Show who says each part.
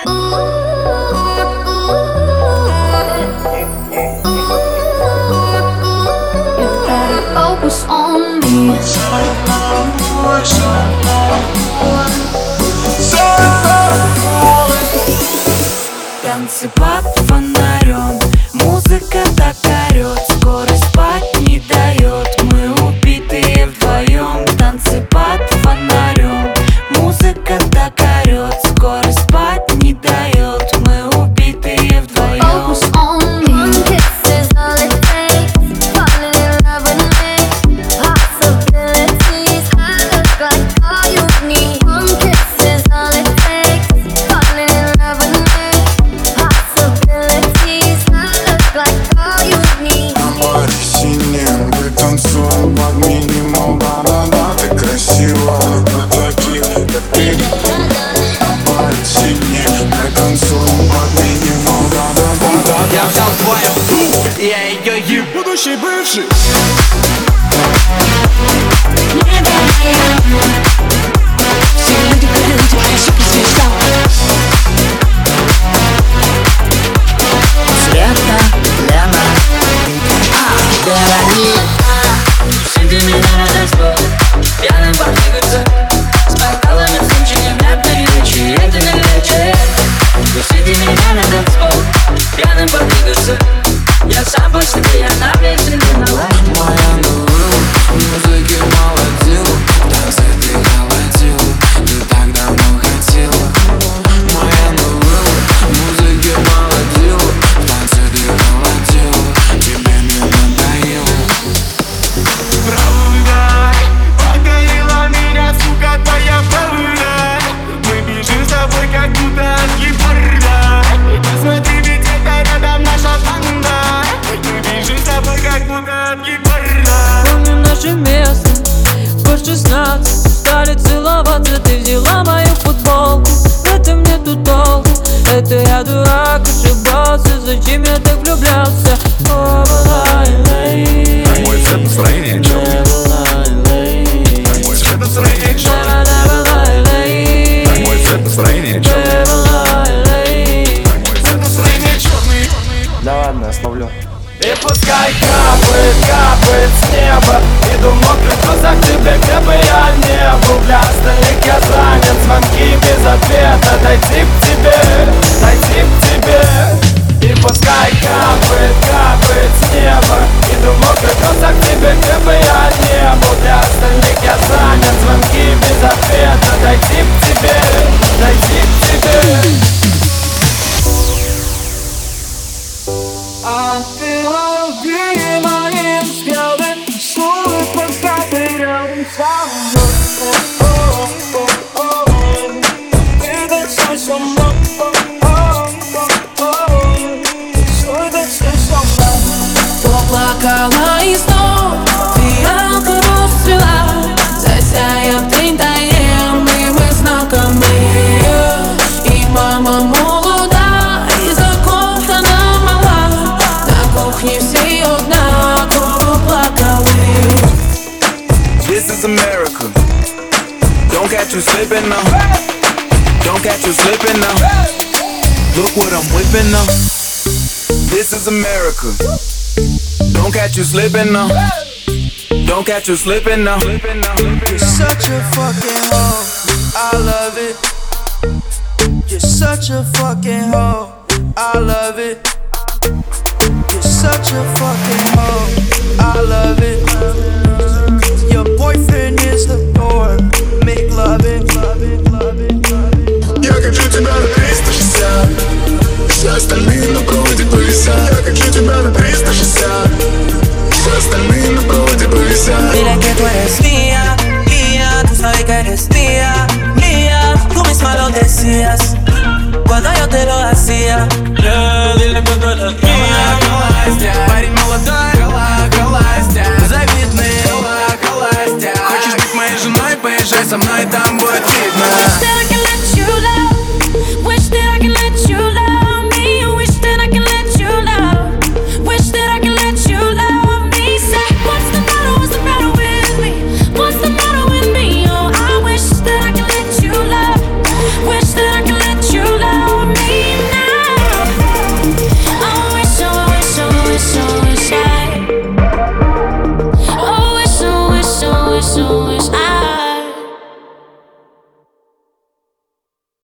Speaker 1: Focus on me.
Speaker 2: Танцы под фонарем, музыка так орёт, скорость спать не дает, мы убитые вдвоем. Танцы под фонарем, музыка так орёт, скорость спать не дает, мы убитые вдвоем.
Speaker 1: Focus on me. One kiss is all it takes. Falling in love with me. Possibilities. I look like all you need. One kiss is all it takes. Falling in love with me. Possibilities. I look like all you need.
Speaker 3: На баре синем мы танцуем под минимум. Да-да-да, ты красива, на таких, как ты. На баре синем мы танцуем под минимум. Да-да-да.
Speaker 4: Я взял твою, я ее еб.
Speaker 3: Будущий бывший.
Speaker 5: Все люди говорят, я сука звезда. Света, Лена, Вероника.
Speaker 2: Среди меня на танцпол, пьяным подвигаться, с бокалами в сумчине, на передаче, это не лечит. Среди меня на танцпол, пьяным подвигаться, я сам по себе, я на весь виноват.
Speaker 6: Моя новая, музыки мало дела, танцы ты холодила, ты так давно хотела. Моя новая, музыки мало дела, танцы ты холодила, тебе не надоело.
Speaker 3: Правда, покорила меня, сука, твоя правда. Мы бежим с тобой, как будто от гепарда. Посмотри, ведь это рядом наша банда. Мы бежим с тобой, как будто от гепарда.
Speaker 7: Помню наше место, год 16. Стали целоваться, ты взяла мою футболку. В этом нету толку, это я дурак, ошибался. Зачем я так влюблялся?
Speaker 3: Мой цвет настроения черный. Мой цвет настроения черный. Мой цвет настроения черный. Мой цвет настроения черный.
Speaker 4: Да ладно, я словлю.
Speaker 8: И пускай капает, капает с неба. Иду в мокрых глазах тебе, где бы я не был. Для остальных я занят, звонки без ответа. Дойти к тебе, дойти к тебе. И пускай капает, капает с неба. Иду в мокрых глазах тебе, где бы я не был. Для остальных я занят, звонки без ответа. Дойти к тебе, дойти к тебе.
Speaker 7: А ты лови мои взгляды, слушай, пока ты рядом со мной. Ты танцуй со мной. Танцуй со мной.
Speaker 5: То плакала и снова фиалка расцвела. Засяяв день таемный, мы знакомы. И мама молода, и закохана мала. На кухне все одинаково плакали.
Speaker 6: This is America. Don't catch you slipping now. Don't catch you slipping now. Look what I'm whipping now. This is America. Don't catch you slipping now. Don't catch you slipping now.
Speaker 4: You're such a fucking hoe, I love it. You're such a fucking hoe, I love it. You're such a fucking hoe, I love it. Your boyfriend is the door, make love it.
Speaker 3: Я хочу тебя на 360. Все остальные на проводе повисят. Я хочу тебя на 360. Все остальные на проводе повисят.
Speaker 9: Dile que tú eres mía, mía, tú sabes que eres mía, mía. Tú misma lo decías cuando yo te lo hacía.
Speaker 4: Dile que tú eres mía, голастя. Парень молодой, голастя. Завидный, голастя. Хочешь быть моей женой, поезжай со мной, там будет видно.